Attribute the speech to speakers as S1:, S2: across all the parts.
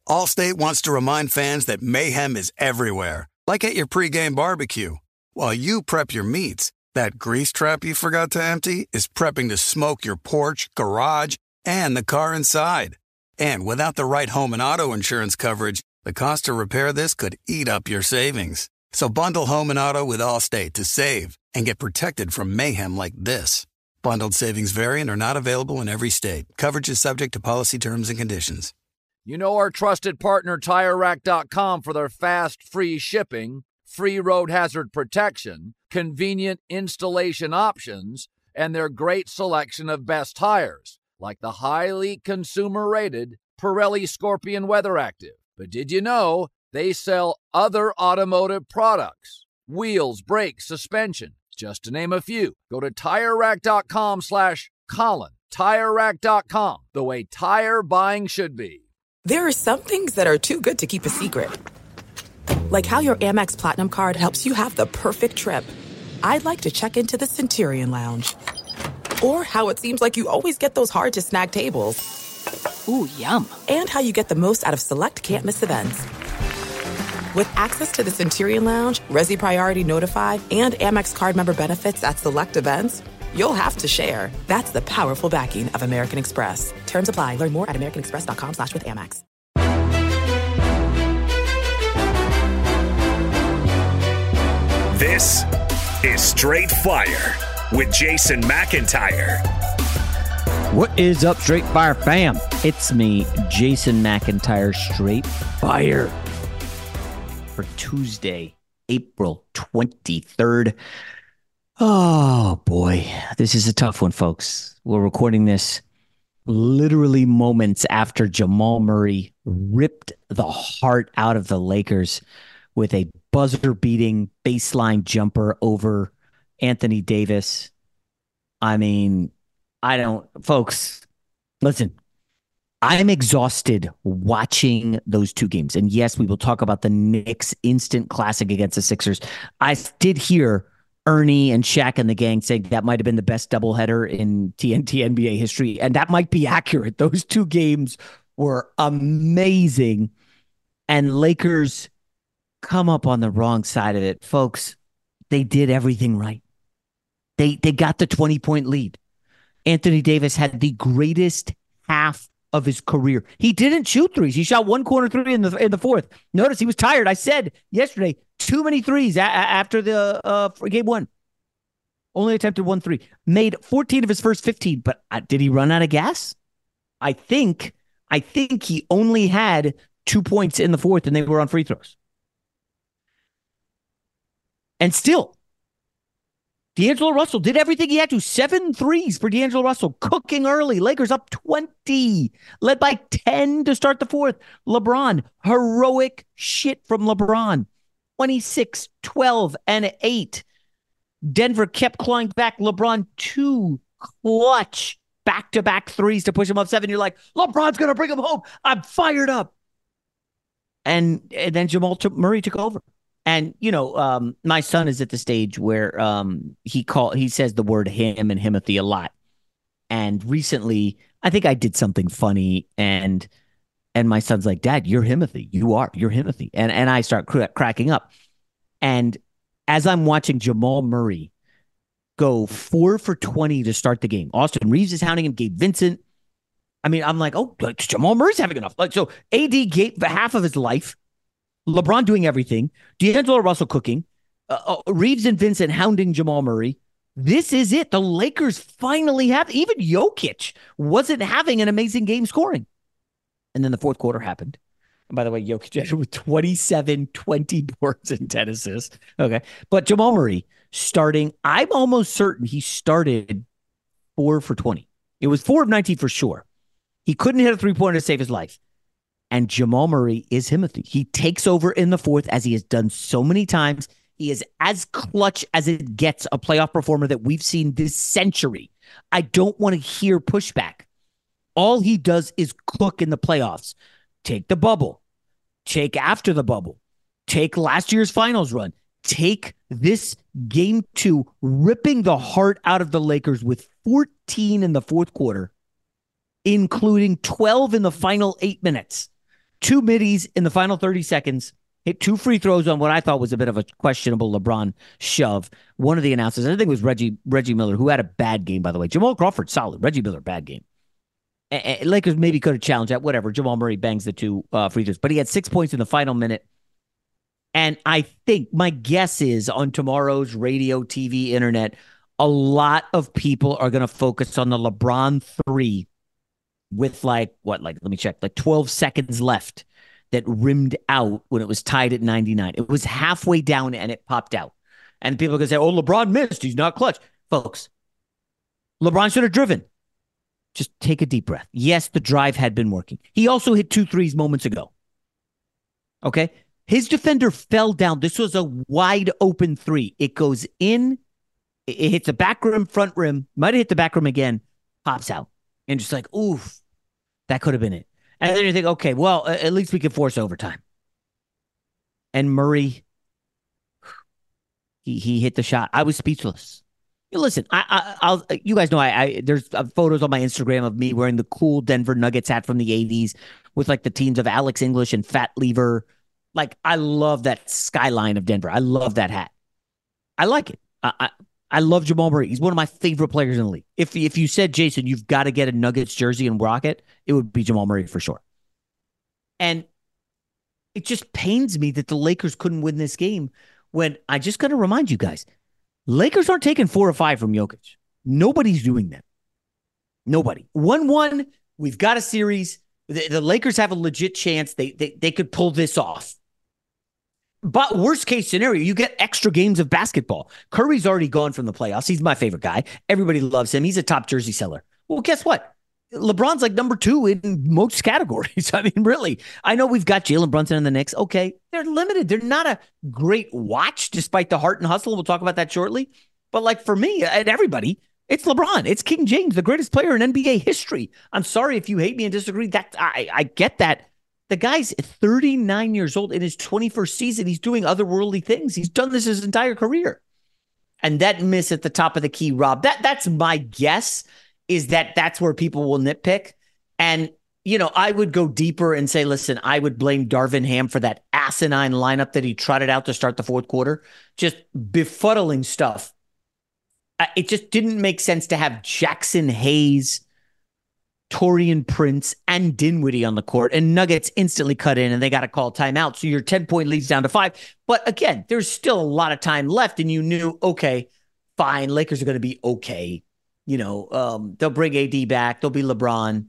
S1: Allstate wants to remind fans that mayhem is everywhere, like at your pregame barbecue. While you prep your meats, that grease trap you forgot to empty is prepping to smoke your porch, garage, and the car inside. And without the right home and auto insurance coverage, the cost to repair this could eat up your savings. So bundle home and auto with Allstate to save and get protected from mayhem like this. Bundled savings vary and are not available in every state. Coverage is subject to policy terms and conditions.
S2: You know our trusted partner TireRack.com for their fast, free shipping, free road hazard protection, convenient installation options, and their great selection of best tires, like the highly consumer-rated Pirelli Scorpion Weather Active. But did you know they sell other automotive products? Wheels, brakes, suspension, just to name a few. Go to TireRack.com/Colin. TireRack.com, the way tire buying should be.
S3: There are some things that are too good to keep a secret. Like how your Amex Platinum card helps you have the perfect trip. I'd like to check into the Centurion Lounge. Or how it seems like you always get those hard-to-snag tables.
S4: Ooh, yum.
S3: And how you get the most out of select can't-miss events. With access to the Centurion Lounge, Resi Priority Notified, and Amex card member benefits at select events, you'll have to share. That's the powerful backing of American Express. Terms apply. Learn more at americanexpress.com/withAmex.
S5: This is Straight Fire with Jason McIntyre.
S6: What is up, Straight Fire fam? It's me, Jason McIntyre, Straight Fire. For Tuesday, April 23rd. Oh, boy. This is a tough one, folks. We're recording this literally moments after Jamal Murray ripped the heart out of the Lakers with a buzzer-beating baseline jumper over Anthony Davis. I mean, folks, listen, I'm exhausted watching those two games. And yes, we will talk about the Knicks' instant classic against the Sixers. I did hear Ernie and Shaq and the gang saying that might have been the best doubleheader in TNT NBA history. And that might be accurate. Those two games were amazing. And Lakers come up on the wrong side of it. Folks, they did everything right. They got the 20-point lead. Anthony Davis had the greatest half of his career. He didn't shoot threes. He shot one corner three in the fourth. Notice he was tired. I said yesterday, too many threes after the game one. Only attempted 1 3. Made 14 of his first 15. But did he run out of gas? I think he only had 2 points in the fourth, and they were on free throws. And still, D'Angelo Russell did everything he had to. 7 threes for D'Angelo Russell, cooking early. Lakers up 20, led by 10 to start the fourth. LeBron, heroic shit from LeBron. 26, 12, and 8. Denver kept clawing back. LeBron 2 clutch back-to-back threes to push him up 7. You're like, LeBron's going to bring him home. I'm fired up. And then Jamal Murray took over. And, my son is at the stage where he says the word him and Himothy a lot. And recently, I think I did something funny, and my son's like, Dad, you're Himothy. You're Himothy. And I start cracking up. And as I'm watching Jamal Murray go 4 for 20 to start the game, Austin Reeves is hounding him, Gabe Vincent. I mean, I'm like, Jamal Murray's having enough. So AD gave half of his life. LeBron doing everything. D'Angelo Russell cooking. Reeves and Vincent hounding Jamal Murray. This is it. The Lakers finally have. Even Jokic wasn't having an amazing game scoring. And then the fourth quarter happened. And by the way, Jokic ended with 27, 20 boards and 10 assists. Okay. But Jamal Murray starting, I'm almost certain he started 4 for 20. It was 4 of 19 for sure. He couldn't hit a three-pointer to save his life. And Jamal Murray is Himothy. He takes over in the fourth, as he has done so many times. He is as clutch as it gets, a playoff performer that we've seen this century. I don't want to hear pushback. All he does is cook in the playoffs. Take the bubble. Take after the bubble. Take last year's finals run. Take this game 2, ripping the heart out of the Lakers with 14 in the fourth quarter, including 12 in the final 8 minutes. 2 middies in the final 30 seconds, hit 2 free throws on what I thought was a bit of a questionable LeBron shove. One of the announcers, I think it was Reggie Miller, who had a bad game, by the way. Jamal Crawford, solid. Reggie Miller, bad game. Lakers maybe could have challenged that, whatever. Jamal Murray bangs the 2 free throws, but he had 6 points in the final minute. And I think my guess is on tomorrow's radio, TV, internet, a lot of people are going to focus on the LeBron 3 with let me check, 12 seconds left that rimmed out when it was tied at 99. It was halfway down and it popped out. And people are going to say, oh, LeBron missed. He's not clutch. Folks, LeBron should have driven. Just take a deep breath. Yes, the drive had been working. He also hit 2 threes moments ago. Okay? His defender fell down. This was a wide open 3. It goes in. It hits the back rim, front rim. Might have hit the back rim again. Pops out. And just like, oof, that could have been it. And then you think, okay, well, at least we could force overtime. And Murray, he hit the shot. I was speechless. Listen, I'll you guys know there's photos on my Instagram of me wearing the cool Denver Nuggets hat from the 80s with like the teams of Alex English and Fat Lever. Like, I love that skyline of Denver. I love that hat. I like it. I love Jamal Murray. He's one of my favorite players in the league. If you said, Jason, you've got to get a Nuggets jersey and rock it, it would be Jamal Murray for sure. And it just pains me that the Lakers couldn't win this game when I just got to remind you guys, Lakers aren't taking 4 or 5 from Jokic. Nobody's doing that. Nobody. 1-1, we've got a series. The Lakers have a legit chance. They could pull this off. But worst case scenario, you get extra games of basketball. Curry's already gone from the playoffs. He's my favorite guy. Everybody loves him. He's a top jersey seller. Well, guess what? LeBron's like number 2 in most categories. I mean, really. I know we've got Jalen Brunson in the Knicks. Okay, they're limited. They're not a great watch, despite the heart and hustle. We'll talk about that shortly. But like for me and everybody, it's LeBron. It's King James, the greatest player in NBA history. I'm sorry if you hate me and disagree. That I get that. The guy's 39 years old in his 21st season. He's doing otherworldly things. He's done this his entire career. And that miss at the top of the key, Rob, that's my guess, is that's where people will nitpick. And, I would go deeper and say, listen, I would blame Darvin Ham for that asinine lineup that he trotted out to start the fourth quarter. Just befuddling stuff. It just didn't make sense to have Jackson Hayes, Taurean Prince, and Dinwiddie on the court, and Nuggets instantly cut in and they got to call timeout. So your 10-point lead's down to 5. But again, there's still a lot of time left, and you knew, okay, fine, Lakers are going to be okay. They'll bring AD back. They'll be LeBron.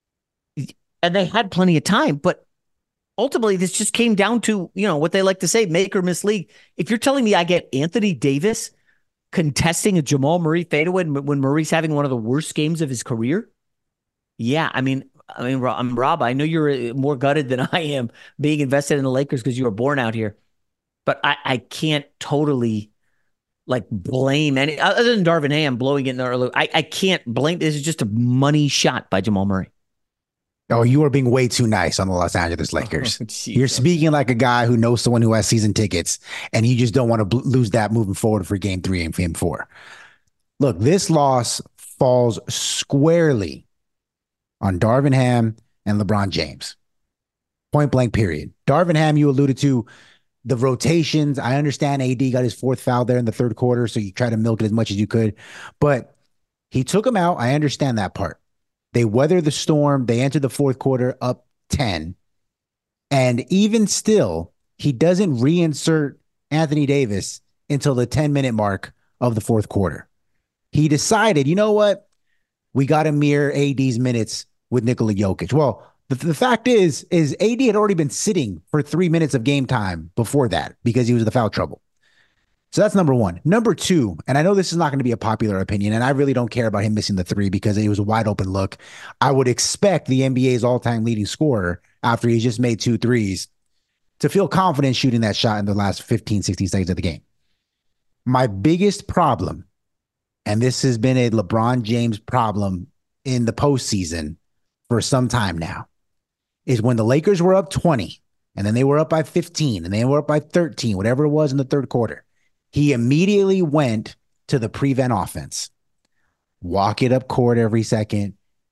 S6: And they had plenty of time, but ultimately this just came down to, what they like to say, make or miss league. If you're telling me I get Anthony Davis contesting a Jamal Murray fadeaway when Murray's having one of the worst games of his career, yeah, I mean, Rob, I know you're more gutted than I am being invested in the Lakers because you were born out here, but I can't totally blame any other than Darvin Ham blowing it in the early. I can't blame. This is just a money shot by Jamal Murray.
S4: Oh, you are being way too nice on the Los Angeles Lakers. You're speaking like a guy who knows someone who has season tickets, and you just don't want to lose that moving forward for Game 3 and Game 4. Look, this loss falls squarely on Darvin Ham and LeBron James. Point blank, period. Darvin Ham, you alluded to the rotations. I understand AD got his 4th foul there in the 3rd quarter, so you try to milk it as much as you could. But he took him out. I understand that part. They weathered the storm. They entered the 4th quarter up 10. And even still, he doesn't reinsert Anthony Davis until the 10-minute mark of the 4th quarter. He decided, you know what? We got to mirror AD's minutes with Nikola Jokic. Well, the fact is AD had already been sitting for 3 minutes of game time before that because he was in the foul trouble. So that's number 1. Number 2, and I know this is not going to be a popular opinion, and I really don't care about him missing the 3 because it was a wide open look. I would expect the NBA's all-time leading scorer after he's just made 2 threes to feel confident shooting that shot in the last 15, 16 seconds of the game. My biggest problem, and this has been a LeBron James problem in the postseason for some time now, is when the Lakers were up 20 and then they were up by 15 and they were up by 13, whatever it was in the 3rd quarter. He immediately went to the prevent offense. Walk it up court every second.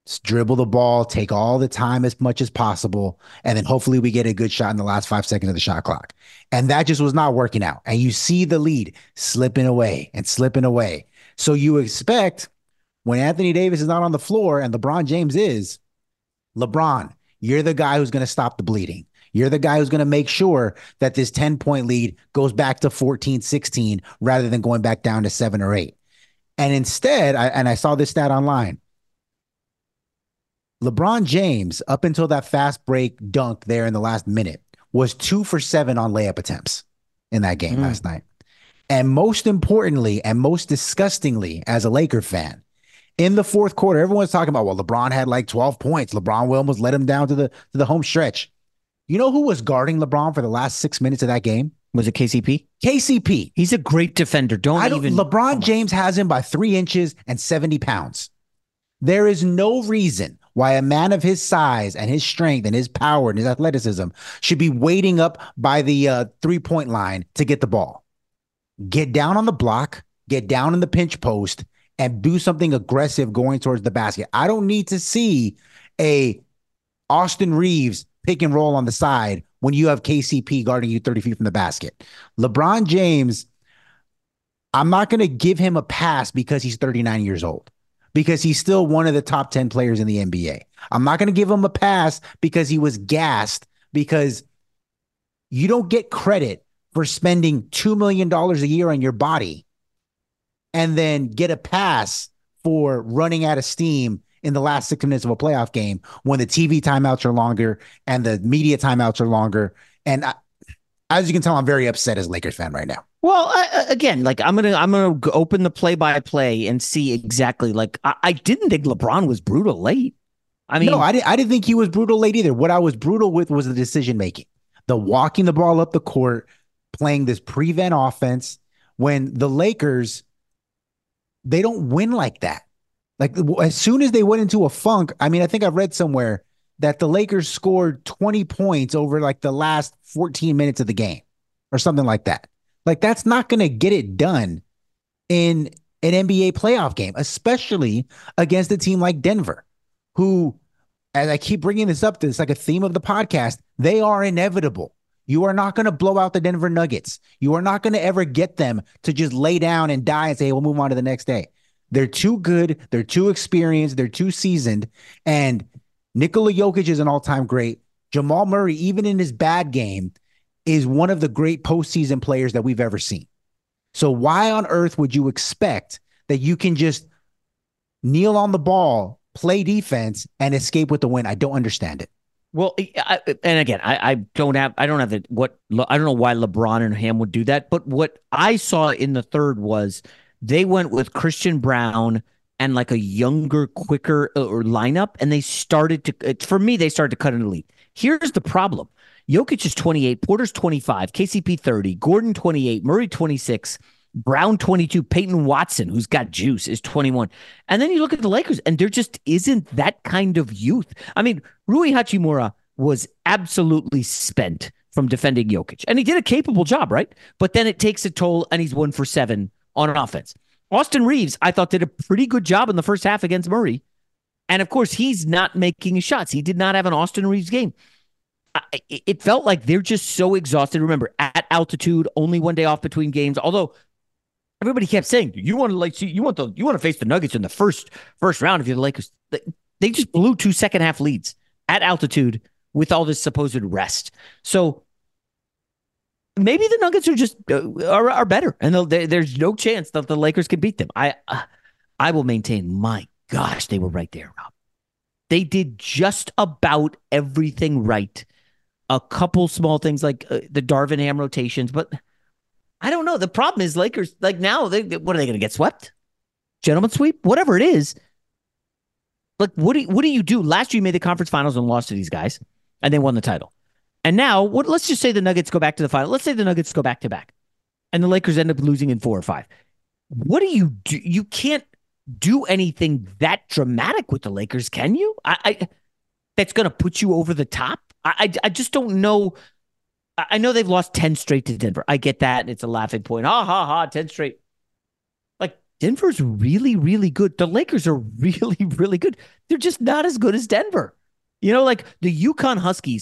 S4: Just dribble the ball, take all the time as much as possible, and then hopefully we get a good shot in the last 5 seconds of the shot clock. And that just was not working out. And you see the lead slipping away and slipping away. So you expect when Anthony Davis is not on the floor and LeBron James is, LeBron, you're the guy who's going to stop the bleeding. You're the guy who's going to make sure that this 10-point lead goes back to 14, 16, rather than going back down to 7 or 8. And instead, I saw this stat online, LeBron James, up until that fast break dunk there in the last minute, was 2 for 7 on layup attempts in that game last night. And most importantly, and most disgustingly, as a Laker fan, in the fourth quarter, everyone's talking about, well, LeBron had like 12 points. LeBron Williams let him down to the home stretch. You know who was guarding LeBron for the last 6 minutes of that game?
S6: Was it KCP?
S4: KCP.
S6: He's a great defender.
S4: LeBron James has him by 3 inches and 70 pounds. There is no reason why a man of his size and his strength and his power and his athleticism should be waiting up by the 3-point line to get the ball. Get down on the block, get down in the pinch post, and do something aggressive going towards the basket. I don't need to see a Austin Reeves pick and roll on the side when you have KCP guarding you 30 feet from the basket. LeBron James, I'm not going to give him a pass because he's 39 years old, because he's still one of the top 10 players in the NBA. I'm not going to give him a pass because he was gassed, because you don't get credit for spending $2 million a year on your body and then get a pass for running out of steam in the last 6 minutes of a playoff game when the TV timeouts are longer and the media timeouts are longer. And as you can tell, I'm very upset as a Lakers fan right now.
S6: Well, again, like I'm gonna open the play-by-play and see exactly. Like I didn't think LeBron was brutal late. I mean,
S4: no, I didn't think he was brutal late either. What I was brutal with was the decision making, the walking the ball up the court, playing this prevent offense when the Lakers, they don't win like that. Like as soon as they went into a funk, I mean, I think I read somewhere that the Lakers scored 20 points over like the last 14 minutes of the game or something like that. Like that's not going to get it done in an NBA playoff game, especially against a team like Denver, who, as I keep bringing this up, it's like a theme of the podcast, they are inevitable. You are not going to blow out the Denver Nuggets. You are not going to ever get them to just lay down and die and say, hey, we'll move on to the next day. They're too good. They're too experienced. They're too seasoned. And Nikola Jokic is an all-time great. Jamal Murray, even in his bad game, is one of the great postseason players that we've ever seen. So why on earth would you expect that you can just kneel on the ball, play defense, and escape with the win? I don't understand it.
S6: Well, and again, I don't know why LeBron and him would do that, but what I saw in the third was they went with Christian Brown and like a younger, quicker lineup, and they started to, for me, they started to cut an elite. Here's the problem. Jokic is 28, Porter's 25, KCP 30, Gordon 28, Murray 26, Brown 22, Peyton Watson, who's got juice, is 21. And then you look at the Lakers, and there just isn't that kind of youth. I mean, Rui Hachimura was absolutely spent from defending Jokic, and he did a capable job, right? But then it takes a toll, and he's 1 for 7 on offense. Austin Reeves, I thought, did a pretty good job in the first half against Murray. And of course, he's not making his shots. He did not have an Austin Reeves game. It felt like they're just so exhausted. Remember, at altitude, only 1 day off between games. Although everybody kept saying, you want to face the Nuggets in the first round if you're the Lakers. They just blew 2 second-half leads at altitude with all this supposed rest. So maybe the Nuggets are just are better, and there's no chance that the Lakers can beat them. I will maintain, my gosh, they were right there, Rob. They did just about everything right. A couple small things like the Darvin Ham rotations, but I don't know. The problem is Lakers, like now, what are they going to get swept? Gentleman sweep? Whatever it is. Like, what do you do? Last year you made the conference finals and lost to these guys, and they won the title. And now, let's just say the Nuggets go back to the final. Let's say the Nuggets go back to back, and the Lakers end up losing in 4 or 5. What do? You can't do anything that dramatic with the Lakers, can you? That's going to put you over the top. I just don't know. I know they've lost 10 straight to Denver. I get that. It's a laughing point. 10 straight. Like, Denver's really, really good. The Lakers are really, really good. They're just not as good as Denver. You know, like the UConn Huskies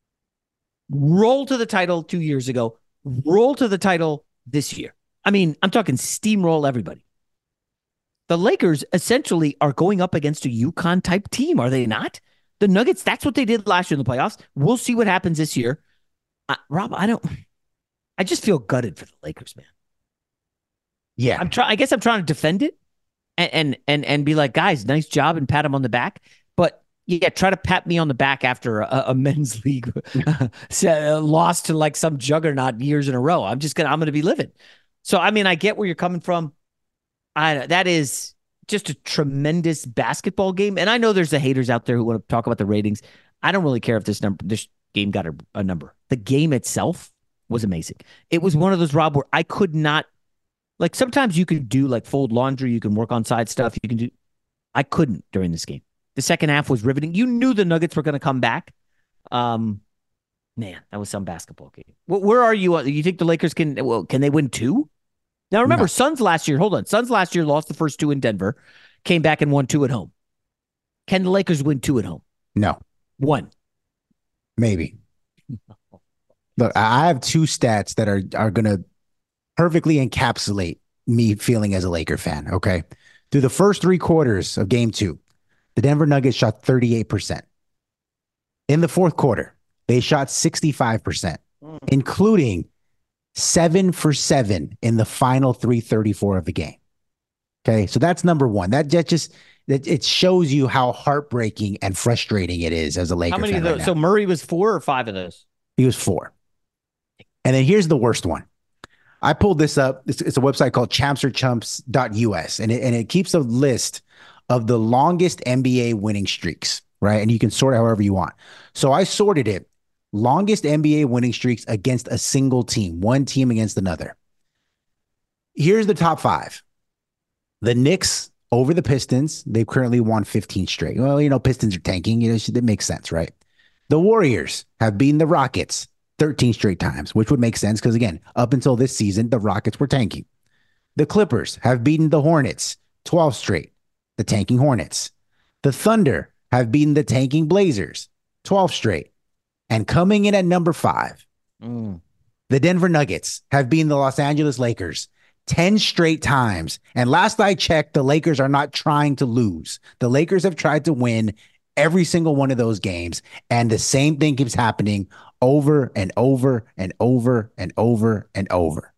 S6: rolled to the title 2 years ago, rolled to the title this year. I mean, I'm talking steamroll everybody. The Lakers essentially are going up against a UConn type team, are they not? The Nuggets, that's what they did last year in the playoffs. We'll see what happens this year. Rob, I just feel gutted for the Lakers, man.
S4: Yeah.
S6: I guess I'm trying to defend it and be like, guys, nice job, and pat them on the back. But yeah, try to pat me on the back after a men's league lost to like some juggernaut years in a row. I'm going to be livid. So, I mean, I get where you're coming from. That is just a tremendous basketball game. And I know there's the haters out there who want to talk about the ratings. I don't really care if this game got a number. The game itself was amazing. It was one of those, Rob, where I could not, like, sometimes you can do like fold laundry, you can work on side stuff, I couldn't during this game. The second half was riveting. You knew the Nuggets were going to come back. Man, that was some basketball game. Where are you? You think the Lakers can they win 2? Now, remember, no. Suns last year lost the first 2 in Denver, came back and won 2 at home. Can the Lakers win 2 at home?
S4: No.
S6: 1.
S4: Maybe. Look, I have 2 stats that are going to perfectly encapsulate me feeling as a Laker fan, okay? Through the first 3 quarters of game 2, the Denver Nuggets shot 38%. In the fourth quarter, they shot 65%, including 7 for 7 in the final 3:34 of the game. Okay, so that's number 1. It shows you how heartbreaking and frustrating it is as a Laker fan. How many of those? Right,
S6: so Murray was 4 or 5 of those?
S4: He was 4. And then here's the worst one. I pulled this up. It's a website called champsorchumps.us, and it keeps a list of the longest NBA winning streaks, right? And you can sort it however you want. So I sorted it. Longest NBA winning streaks against a single team, one team against another. Here's the top 5. The Knicks over the Pistons. They've currently won 15 straight. Well, Pistons are tanking. That makes sense, right? The Warriors have beaten the Rockets 13 straight times, which would make sense because, again, up until this season, the Rockets were tanking. The Clippers have beaten the Hornets 12 straight, the tanking Hornets. The Thunder have beaten the tanking Blazers 12 straight. And coming in at number 5, the Denver Nuggets have beaten the Los Angeles Lakers 10 straight times. And last I checked, the Lakers are not trying to lose. The Lakers have tried to win every single one of those games. And the same thing keeps happening over and over and over and over and over.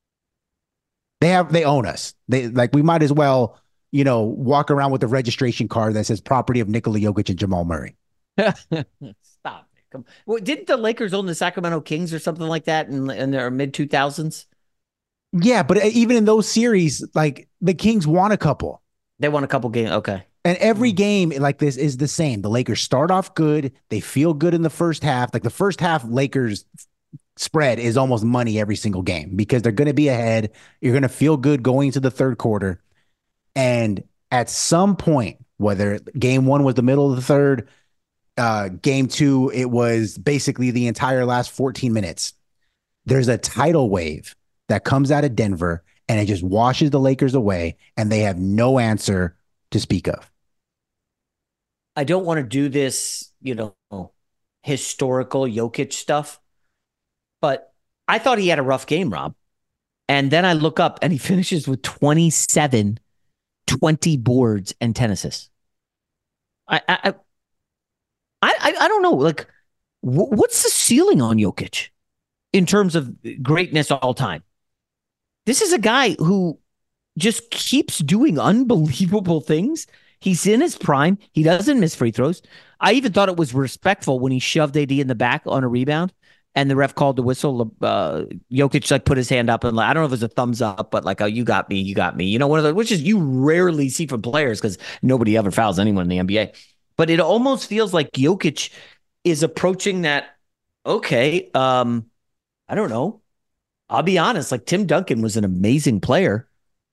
S4: They own us. We might as well, walk around with a registration card that says property of Nikola Jokic and Jamal Murray.
S6: Stop. Well, didn't the Lakers own the Sacramento Kings or something like that in their mid 2000s?
S4: Yeah, but even in those series, like the Kings won a couple.
S6: They won a couple games. Okay.
S4: And every game like this is the same. The Lakers start off good. They feel good in the first half. Like the first half Lakers spread is almost money every single game because they're going to be ahead. You're going to feel good going into the third quarter. And at some point, whether game 1 was the middle of the third, game 2, it was basically the entire last 14 minutes. There's a tidal wave that comes out of Denver and it just washes the Lakers away and they have no answer to speak of.
S6: I don't want to do this, historical Jokic stuff, but I thought he had a rough game, Rob. And then I look up and he finishes with 27, 20 boards and 10 assists. I don't know. Like, what's the ceiling on Jokic in terms of greatness all time? This is a guy who just keeps doing unbelievable things. He's in his prime. He doesn't miss free throws. I even thought it was respectful when he shoved AD in the back on a rebound and the ref called the whistle. Jokic put his hand up and I don't know if it was a thumbs up, but oh, you got me. One of those, which is you rarely see from players because nobody ever fouls anyone in the NBA. But it almost feels like Jokic is approaching that. Okay, I don't know. I'll be honest. Tim Duncan was an amazing player.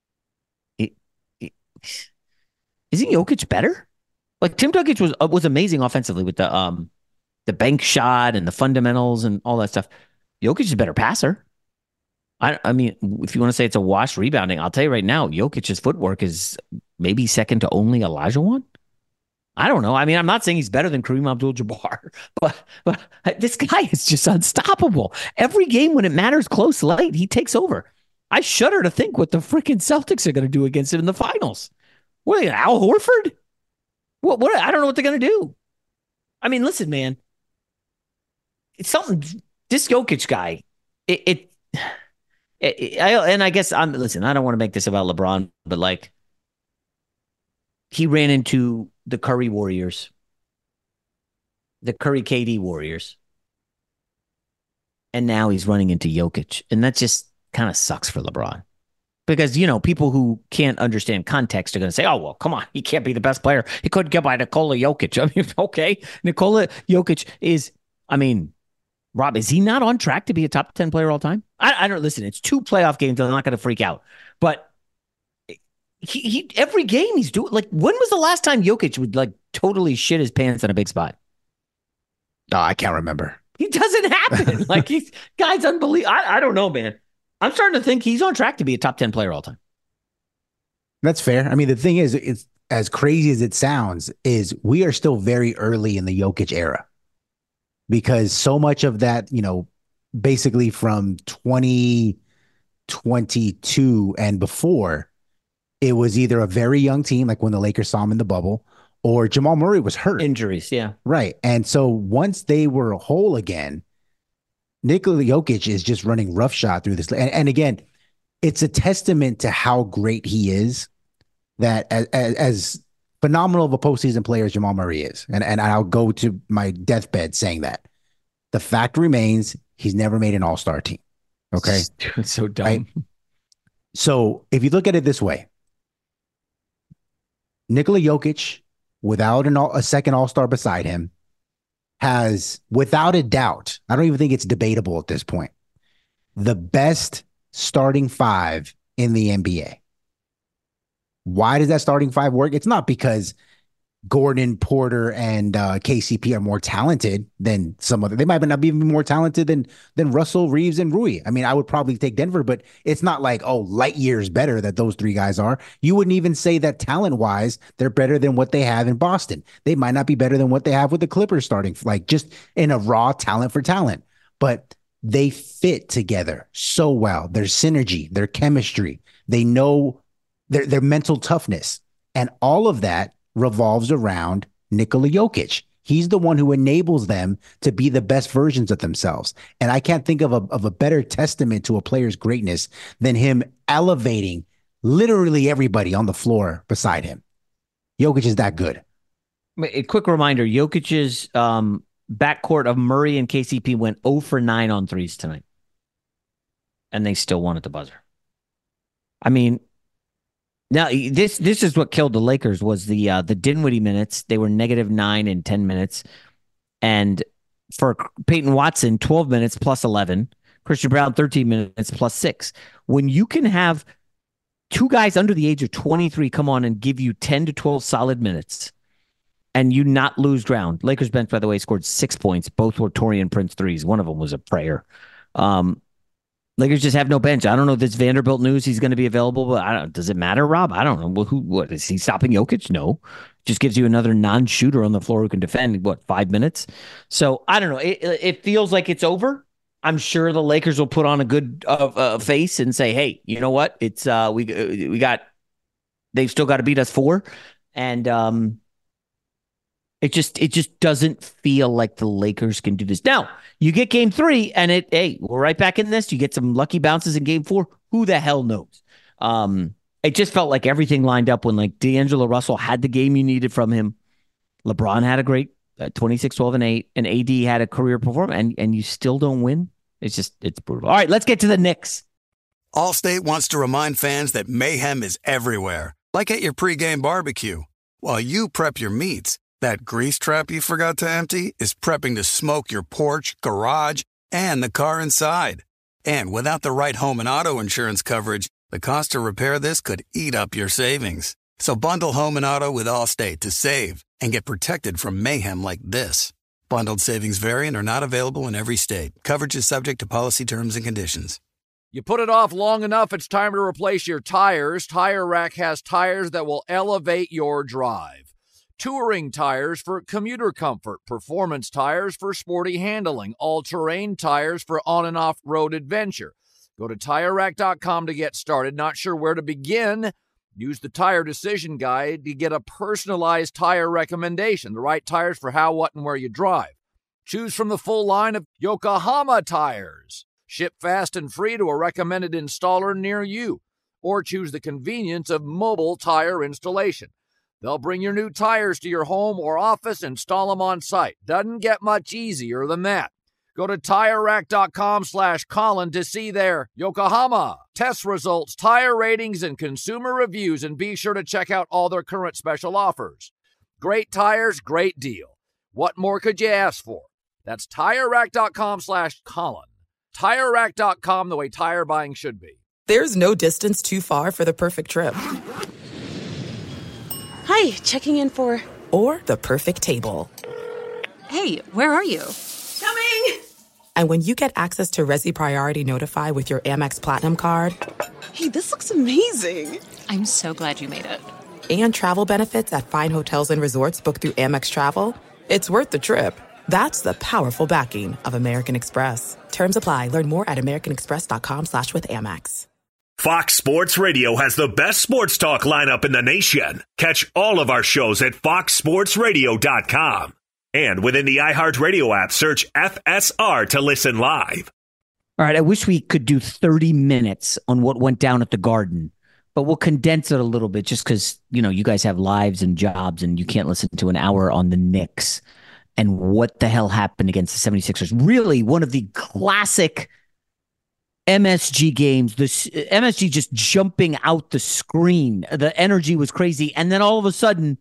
S6: Isn't Jokic better? Tim Duncan was amazing offensively with the bank shot and the fundamentals and all that stuff. Jokic is a better passer. I mean, if you want to say it's a wash rebounding, I'll tell you right now, Jokic's footwork is maybe second to only Olajuwon. I don't know. I mean, I'm not saying he's better than Kareem Abdul-Jabbar, but this guy is just unstoppable. Every game when it matters close late, he takes over. I shudder to think what the freaking Celtics are going to do against him in the finals. What, Al Horford? What? I don't know what they're going to do. I mean, listen, man. It's something. This Jokic guy, and I guess listen, I don't want to make this about LeBron, but like he ran into the Curry Warriors, the Curry KD Warriors, and now he's running into Jokic, and that just kind of sucks for LeBron. Because, people who can't understand context are going to say, oh, well, come on, he can't be the best player. He couldn't get by Nikola Jokic. I mean, okay, Nikola Jokic is, Rob, is he not on track to be a top 10 player all time? I don't listen. It's 2 playoff games. I'm not going to freak out. But he every game he's doing. Like, when was the last time Jokic would like totally shit his pants in a big spot?
S4: Oh, I can't remember.
S6: It doesn't happen. Like, guy's unbelievable. I don't know, man. I'm starting to think he's on track to be a top 10 player all time.
S4: That's fair. I mean, the thing is, it's as crazy as it sounds, is we are still very early in the Jokic era. Because so much of that, basically from 2022 and before, it was either a very young team, like when the Lakers saw him in the bubble, or Jamal Murray was hurt.
S6: Injuries, yeah.
S4: Right. And so once they were whole again, Nikola Jokic is just running roughshod through this. And again, it's a testament to how great he is, that as phenomenal of a postseason player as Jamal Murray is. And I'll go to my deathbed saying that. The fact remains, he's never made an all-star team. Okay?
S6: It's so dumb.
S4: Right? So if you look at it this way, Nikola Jokic, without a second all-star beside him, has, without a doubt, I don't even think it's debatable at this point, the best starting 5 in the NBA. Why does that starting 5 work? It's not because Gordon, Porter, and KCP are more talented than some other. They might not be even more talented than Russell, Reeves, and Rui. I mean, I would probably take Denver, but it's not like, oh, light years better that those 3 guys are. You wouldn't even say that talent-wise, they're better than what they have in Boston. They might not be better than what they have with the Clippers starting, like just in a raw talent for talent. But they fit together so well. Their synergy, their chemistry, they know their mental toughness, and all of that revolves around Nikola Jokic. He's the one who enables them to be the best versions of themselves. And I can't think of a better testament to a player's greatness than him elevating literally everybody on the floor beside him. Jokic is that good.
S6: A quick reminder, Jokic's backcourt of Murray and KCP went 0 for 9 on threes tonight. And they still won at the buzzer. I mean, now, this is what killed the Lakers was the Dinwiddie minutes. They were -9 in 10 minutes. And for Peyton Watson, 12 minutes plus 11. Christian Brown, 13 minutes plus 6. When you can have 2 guys under the age of 23 come on and give you 10 to 12 solid minutes and you not lose ground. Lakers bench, by the way, scored 6 points. Both were Taurean Prince threes. One of them was a prayer. Lakers just have no bench. I don't know if this Vanderbilt news he's going to be available, but does it matter, Rob? I don't know. Well, what is he stopping Jokic? No. Just gives you another non-shooter on the floor who can defend, 5 minutes? So I don't know. It feels like it's over. I'm sure the Lakers will put on a good face and say, hey, you know what? It's they've still got to beat us 4. And it just doesn't feel like the Lakers can do this. Now, you get game 3 and we're right back in this. You get some lucky bounces in game 4. Who the hell knows? It just felt like everything lined up when like D'Angelo Russell had the game you needed from him. LeBron had a great 26, 12, and 8, and AD had a career performance, and you still don't win. It's brutal. All right, let's get to the Knicks.
S1: Allstate wants to remind fans that mayhem is everywhere, like at your pregame barbecue. While you prep your meats, that grease trap you forgot to empty is prepping to smoke your porch, garage, and the car inside. And without the right home and auto insurance coverage, the cost to repair this could eat up your savings. So bundle home and auto with Allstate to save and get protected from mayhem like this. Bundled savings vary and are not available in every state. Coverage is subject to policy terms and conditions.
S2: You put it off long enough, it's time to replace your tires. Tire Rack has tires that will elevate your drive. Touring tires for commuter comfort, performance tires for sporty handling, all-terrain tires for on- and off-road adventure. Go to TireRack.com to get started. Not sure where to begin? Use the Tire Decision Guide to get a personalized tire recommendation, the right tires for how, what, and where you drive. Choose from the full line of Yokohama tires. Ship fast and free to a recommended installer near you. Or choose the convenience of mobile tire installation. They'll bring your new tires to your home or office, install them on site. Doesn't get much easier than that. Go to TireRack.com/Colin to see their Yokohama test results, tire ratings, and consumer reviews, and be sure to check out all their current special offers. Great tires, great deal. What more could you ask for? That's TireRack.com/Colin. TireRack.com, the way tire buying should be.
S3: There's no distance too far for the perfect trip.
S7: Hi, checking in for...
S3: Or the perfect table.
S7: Hey, where are you? Coming!
S3: And when you get access to Resi Priority Notify with your Amex Platinum card...
S7: Hey, this looks amazing. I'm so glad you made it.
S3: And travel benefits at fine hotels and resorts booked through Amex Travel, it's worth the trip. That's the powerful backing of American Express. Terms apply. Learn more at americanexpress.com/withAmex.
S5: Fox Sports Radio has the best sports talk lineup in the nation. Catch all of our shows at foxsportsradio.com. And within the iHeartRadio app, search FSR to listen live.
S6: All right, I wish we could do 30 minutes on what went down at the Garden, but we'll condense it a little bit just because, you guys have lives and jobs and you can't listen to an hour on the Knicks and what the hell happened against the 76ers. Really, one of the classic MSG games, the MSG just jumping out the screen. The energy was crazy. And then all of a sudden,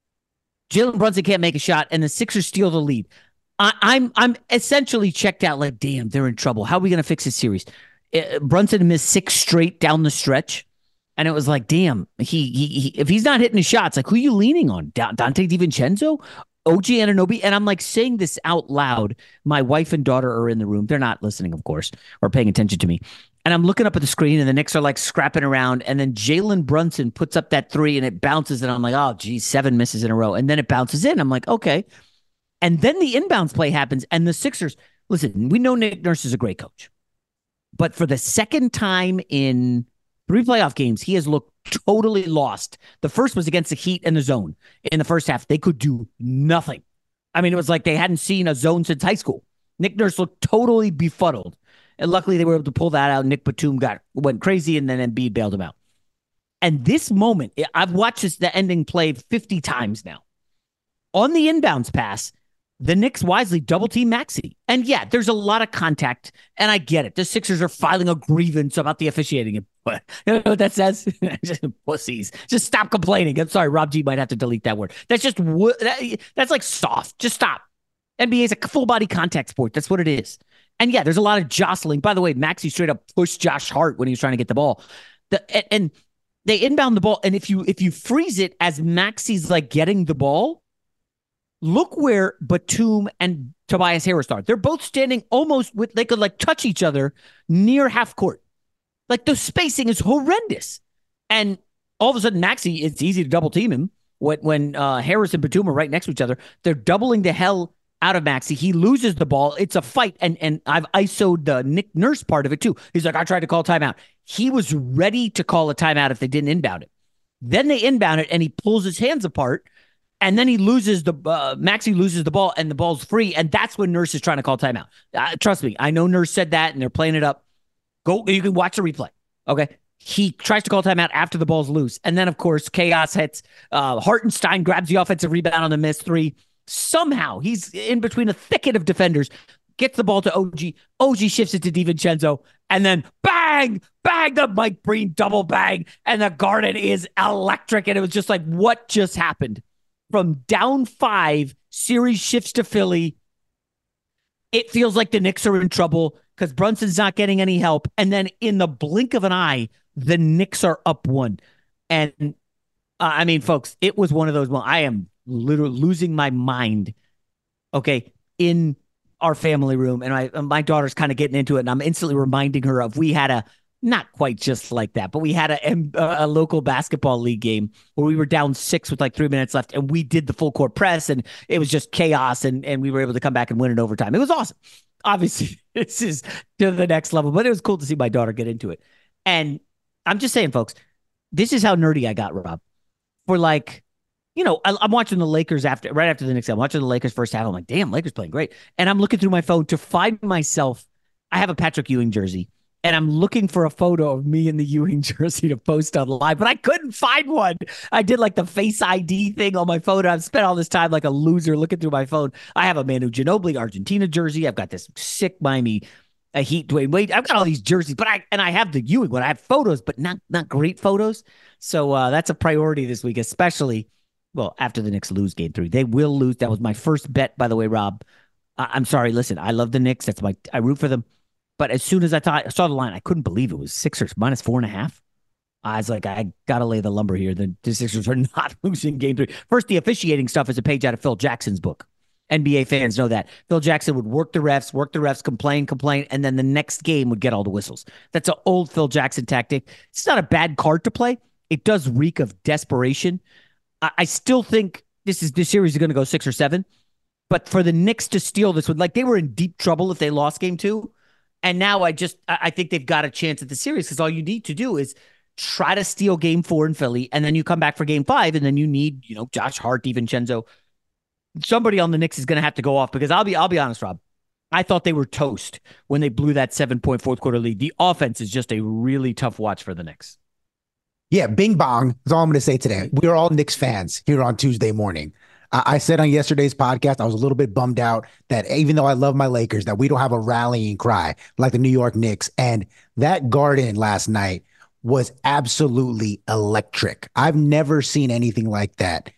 S6: Jalen Brunson can't make a shot and the Sixers steal the lead. I'm essentially checked out like, damn, they're in trouble. How are we going to fix this series? Brunson missed 6 straight down the stretch. And it was like, damn, he if he's not hitting his shots, like, who are you leaning on? Dante DiVincenzo? OG Anunoby? And I'm like saying this out loud. My wife and daughter are in the room. They're not listening, of course, or paying attention to me. And I'm looking up at the screen and the Knicks are like scrapping around. And then Jalen Brunson puts up that 3 and it bounces. And I'm like, oh, geez, 7 misses in a row. And then it bounces in. I'm like, okay. And then the inbounds play happens. And the Sixers, listen, we know Nick Nurse is a great coach. But for the second time in 3 playoff games, he has looked totally lost. The first was against the Heat in the zone. In the first half, they could do nothing. I mean, it was like they hadn't seen a zone since high school. Nick Nurse looked totally befuddled. And luckily, they were able to pull that out. Nick Batum went crazy, and then Embiid bailed him out. And this moment, I've watched the ending play 50 times now. On the inbounds pass, the Knicks wisely double-team Maxey. And yeah, there's a lot of contact, and I get it. The Sixers are filing a grievance about the officiating. But you know what that says? Just pussies. Just stop complaining. I'm sorry, Rob G might have to delete that word. That's just that's like soft. Just stop. NBA is a full-body contact sport. That's what it is. And yeah, there's a lot of jostling. By the way, Maxey straight up pushed Josh Hart when he was trying to get the ball. And they inbound the ball, and if you freeze it as Maxey's like getting the ball, look where Batum and Tobias Harris are. They're both standing almost they could like touch each other near half court. Like the spacing is horrendous. And all of a sudden, Maxey, it's easy to double team him. When Harris and Batum are right next to each other, they're doubling the hell out of Maxey. He loses the ball. It's a fight. And I've ISO'd the Nick Nurse part of it too. He's like, I tried to call timeout. He was ready to call a timeout if they didn't inbound it. Then they inbound it and he pulls his hands apart. And then he loses Maxey loses the ball and the ball's free. And that's when Nurse is trying to call timeout. Trust me, I know Nurse said that and they're playing it up. You can watch the replay. Okay. He tries to call timeout after the ball's loose. And then, of course, chaos hits. Hartenstein grabs the offensive rebound on the missed 3. Somehow he's in between a thicket of defenders, gets the ball to OG. OG shifts it to DiVincenzo. And then bang, the Mike Breen double bang. And the Garden is electric. And it was just like, what just happened? From down 5, series shifts to Philly. It feels like the Knicks are in trouble because Brunson's not getting any help. And then in the blink of an eye, the Knicks are up 1. And I mean, folks, it was one of those. Well, I am literally losing my mind. Okay. In our family room, and my daughter's kind of getting into it, and I'm instantly reminding her of we had a not quite just like that, but we had a local basketball league game where we were down 6 with like 3 minutes left, and we did the full court press, and it was just chaos, and we were able to come back and win in overtime. It was awesome. Obviously, this is to the next level, but it was cool to see my daughter get into it. And I'm just saying, folks, this is how nerdy I got, Rob. For like, I'm watching the Lakers right after the Knicks. I'm watching the Lakers first half. I'm like, damn, Lakers playing great. And I'm looking through my phone to find myself. I have a Patrick Ewing jersey, and I'm looking for a photo of me in the Ewing jersey to post online, but I couldn't find one. I did like the Face ID thing on my phone. I've spent all this time like a loser looking through my phone. I have a Manu Ginobili Argentina jersey. I've got this sick Miami Heat Dwayne Wade. I've got all these jerseys, but I have the Ewing one. I have photos, but not great photos. So that's a priority this week, especially, well, after the Knicks lose game 3. They will lose. That was my first bet, by the way, Rob. I'm sorry. Listen, I love the Knicks. I root for them. But as soon as I saw the line, I couldn't believe it was Sixers minus 4.5. I was like, I got to lay the lumber here. The Sixers are not losing game 3. First, the officiating stuff is a page out of Phil Jackson's book. NBA fans know that. Phil Jackson would work the refs, complain, and then the next game would get all the whistles. That's an old Phil Jackson tactic. It's not a bad card to play. It does reek of desperation. I still think this series is going to go 6 or 7. But for the Knicks to steal this one, like they were in deep trouble if they lost game 2. And now I think they've got a chance at the series because all you need to do is try to steal game 4 in Philly, and then you come back for game 5, and then you need, Josh Hart, DiVincenzo. Somebody on the Knicks is going to have to go off because I'll be honest, Rob. I thought they were toast when they blew that 7-point fourth quarter lead. The offense is just a really tough watch for the Knicks.
S4: Yeah, bing bong. That's all I'm going to say today. We're all Knicks fans here on Tuesday morning. I said on yesterday's podcast, I was a little bit bummed out that even though I love my Lakers, that we don't have a rallying cry like the New York Knicks. And that Garden last night was absolutely electric. I've never seen anything like that,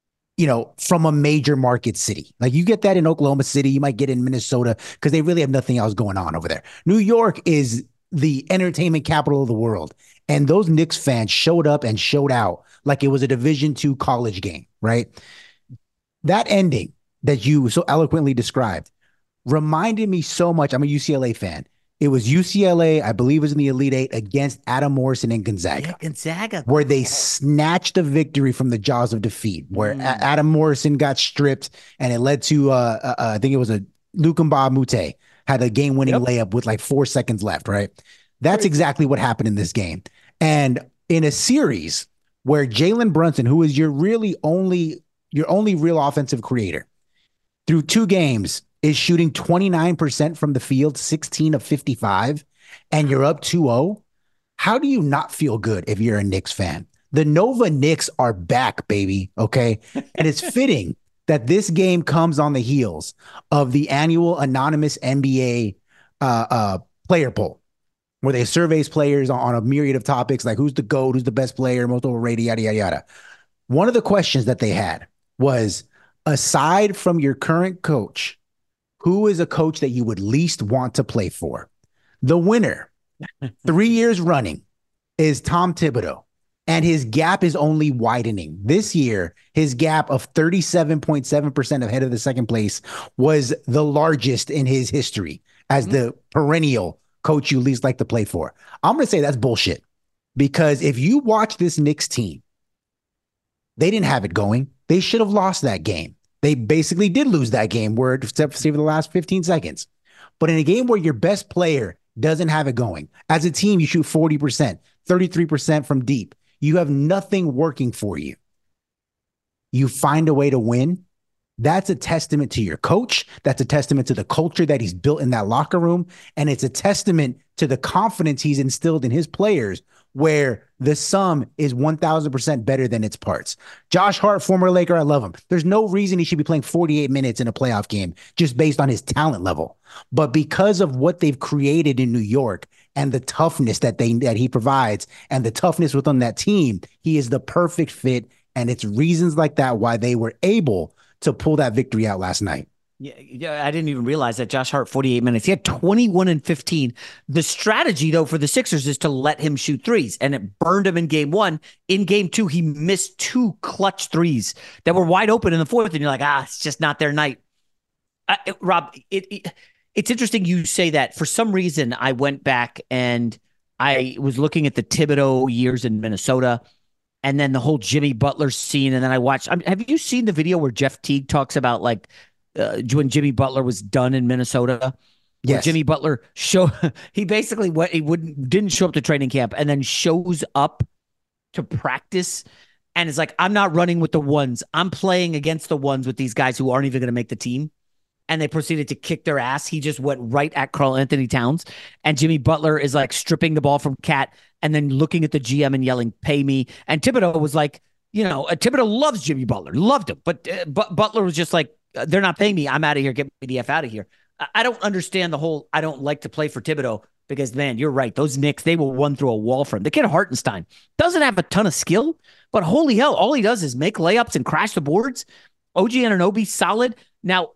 S4: from a major market city. Like you get that in Oklahoma City, you might get it in Minnesota because they really have nothing else going on over there. New York is the entertainment capital of the world. And those Knicks fans showed up and showed out like it was a Division II college game, right? That ending that you so eloquently described reminded me so much. I'm a UCLA fan. It was UCLA, I believe it was in the Elite Eight against Adam Morrison and Gonzaga.
S6: Yeah, Gonzaga.
S4: Where they snatched a victory from the jaws of defeat, where Adam Morrison got stripped and it led to, I think it was a Lukumba Mute had a game-winning layup with like 4 seconds left, right? That's exactly what happened in this game. And in a series where Jalen Brunson, who is your only real offensive creator, through 2 games is shooting 29% from the field, 16 of 55, and you're up 2-0. How do you not feel good if you're a Knicks fan? The Nova Knicks are back, baby, okay? And it's fitting that this game comes on the heels of the annual anonymous NBA player poll, where they surveys players on a myriad of topics like who's the GOAT, who's the best player, most overrated, yada, yada, yada. One of the questions that they had was, aside from your current coach, who is a coach that you would least want to play for? The winner, 3 years running, is Tom Thibodeau, and his gap is only widening. This year, his gap of 37.7% ahead of the second place was the largest in his history as the perennial coach you least like to play for. I'm going to say that's bullshit, because if you watch this Knicks team, they didn't have it going. They should have lost that game. They basically did lose that game except for the last 15 seconds. But in a game where your best player doesn't have it going, as a team, you shoot 40%, 33% from deep. You have nothing working for you. You find a way to win. That's a testament to your coach. That's a testament to the culture that he's built in that locker room. And it's a testament to the confidence he's instilled in his players, where the sum is 1,000% better than its parts. Josh Hart, former Laker, I love him. There's no reason he should be playing 48 minutes in a playoff game just based on his talent level. But because of what they've created in New York and the toughness that he provides and the toughness within that team, he is the perfect fit. And it's reasons like that why they were able to pull that victory out last night.
S6: Yeah, I didn't even realize that. Josh Hart, 48 minutes. He had 21 and 15. The strategy, though, for the Sixers is to let him shoot threes, and it burned him in game 1. In game 2, he missed 2 clutch threes that were wide open in the fourth, and you're like, it's just not their night. Rob, it's interesting you say that. For some reason, I went back and I was looking at the Thibodeau years in Minnesota and then the whole Jimmy Butler scene. And then I watched, have you seen the video where Jeff Teague talks about like when Jimmy Butler was done in Minnesota?
S4: Yes.
S6: Jimmy Butler he basically didn't show up to training camp and then shows up to practice and is like, I'm not running with the ones. I'm playing against the ones with these guys who aren't even going to make the team. And they proceeded to kick their ass. He just went right at Karl-Anthony Towns. And Jimmy Butler is like stripping the ball from Cat and then looking at the GM and yelling, pay me. And Thibodeau was like, Thibodeau loves Jimmy Butler, loved him. But Butler was just like, they're not paying me. I'm out of here. Get me the F out of here. I don't understand the whole, I don't like to play for Thibodeau because, man, you're right. Those Knicks, they will run through a wall for him. The kid Hartenstein doesn't have a ton of skill, but holy hell, all he does is make layups and crash the boards. OG Anunoby, solid. Now,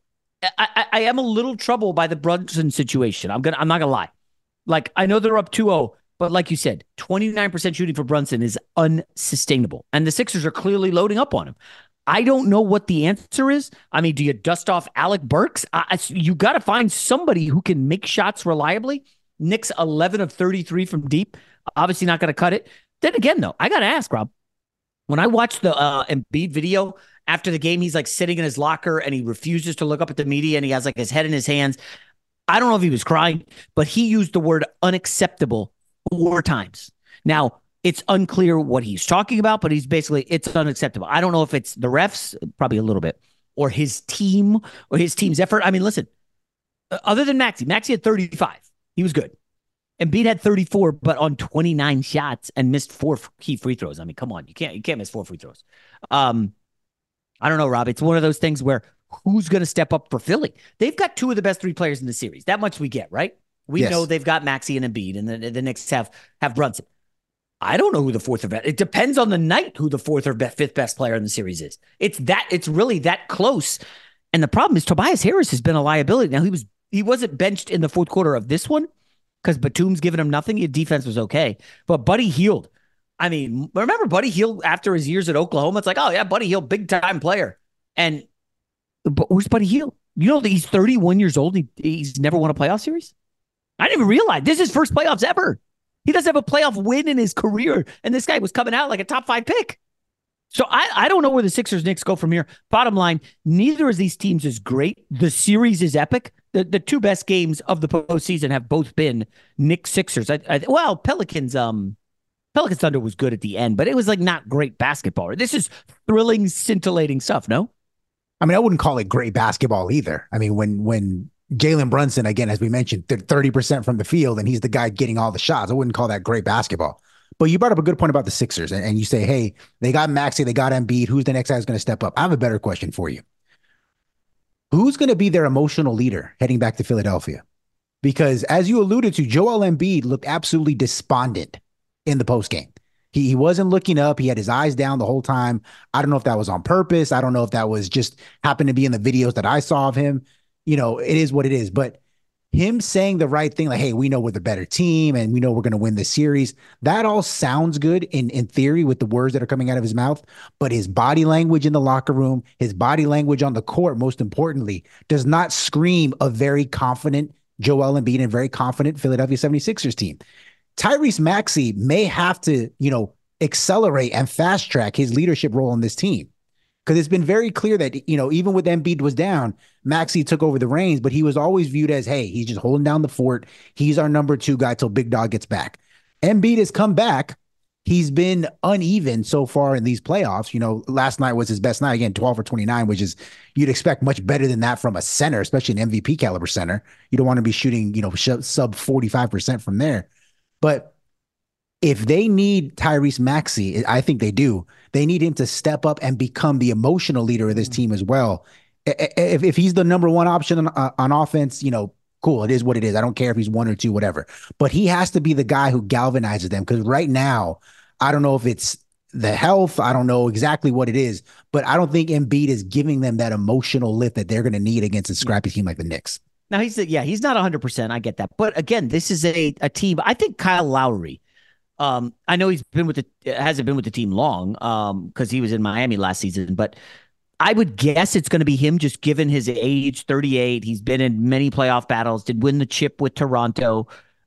S6: I am a little troubled by the Brunson situation. I'm not gonna lie. Like, I know they're up 2-0, but like you said, 29% shooting for Brunson is unsustainable. And the Sixers are clearly loading up on him. I don't know what the answer is. I mean, do you dust off Alec Burks? You got to find somebody who can make shots reliably. Knicks 11 of 33 from deep. Obviously not going to cut it. Then again, though, I got to ask, Rob, when I watched the Embiid video after the game, he's like sitting in his locker and he refuses to look up at the media and he has like his head in his hands. I don't know if he was crying, but he used the word unacceptable 4 times. Now, it's unclear what he's talking about, but he's basically, it's unacceptable. I don't know if it's the refs, probably a little bit, or his team or his team's effort. I mean, listen, other than Maxey had 35. He was good. Embiid had 34, but on 29 shots and missed 4 key free throws. I mean, come on, you can't miss 4 free throws. I don't know, Rob. It's one of those things where who's going to step up for Philly? They've got 2 of the best 3 players in the series. That much we get, right? We know they've got Maxey and Embiid, and the Knicks have Brunson. I don't know who the 4th or best. It depends on the night who the 4th or 5th best player in the series is. It's really that close. And the problem is Tobias Harris has been a liability. Now he wasn't benched in the 4th quarter of this one because Batum's giving him nothing. His defense was okay. But Buddy Hield, I mean, remember Buddy Hield after his years at Oklahoma? It's like, oh yeah, Buddy Hield, big time player. But where's Buddy Hield? You know that he's 31 years old. He's never won a playoff series. I didn't even realize this is his first playoffs ever. He doesn't have a playoff win in his career, and this guy was coming out like a top 5 pick. So I don't know where the Sixers Knicks go from here. Bottom line, neither of these teams is great. The series is epic. The 2 best games of the postseason have both been Knicks Sixers. Pelicans Thunder was good at the end, but it was like not great basketball. This is thrilling, scintillating stuff, no?
S4: I mean, I wouldn't call it great basketball either. I mean, when Jalen Brunson, again, as we mentioned, 30% from the field, and he's the guy getting all the shots, I wouldn't call that great basketball. But you brought up a good point about the Sixers, and you say, hey, they got Maxey, they got Embiid. Who's the next guy who's going to step up? I have a better question for you. Who's going to be their emotional leader heading back to Philadelphia? Because as you alluded to, Joel Embiid looked absolutely despondent in the postgame. He wasn't looking up. He had his eyes down the whole time. I don't know if that was on purpose. I don't know if that was just happened to be in the videos that I saw of him. It is what it is. But him saying the right thing, like, hey, we know we're the better team and we know we're going to win this series, that all sounds good in theory with the words that are coming out of his mouth. But his body language in the locker room, his body language on the court, most importantly, does not scream a very confident Joel Embiid and very confident Philadelphia 76ers team. Tyrese Maxey may have to, accelerate and fast track his leadership role on this team. Because it's been very clear that, even with Embiid was down, Maxey took over the reins, but he was always viewed as, hey, he's just holding down the fort. He's our number 2 guy till Big Dog gets back. Embiid has come back. He's been uneven so far in these playoffs. Last night was his best night, again, 12 or 29, which is, you'd expect much better than that from a center, especially an MVP caliber center. You don't want to be shooting, sub 45% from there. But if they need Tyrese Maxey, I think they do. They need him to step up and become the emotional leader of this team as well. If he's the number 1 option on offense, cool. It is what it is. I don't care if he's 1 or 2, whatever. But he has to be the guy who galvanizes them. Because right now, I don't know if it's the health. I don't know exactly what it is. But I don't think Embiid is giving them that emotional lift that they're going to need against a scrappy team like the Knicks.
S6: Now, he's not 100%. I get that. But again, this is a team. I think Kyle Lowry, I know hasn't been with the team long because he was in Miami last season, but I would guess it's going to be him, just given his age, 38. He's been in many playoff battles, did win the chip with Toronto,